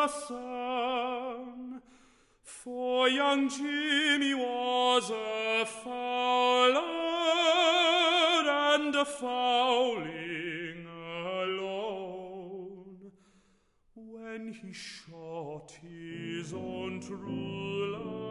sun. For young Jimmy was a fowler and a fowling alone, when he shot his own true love.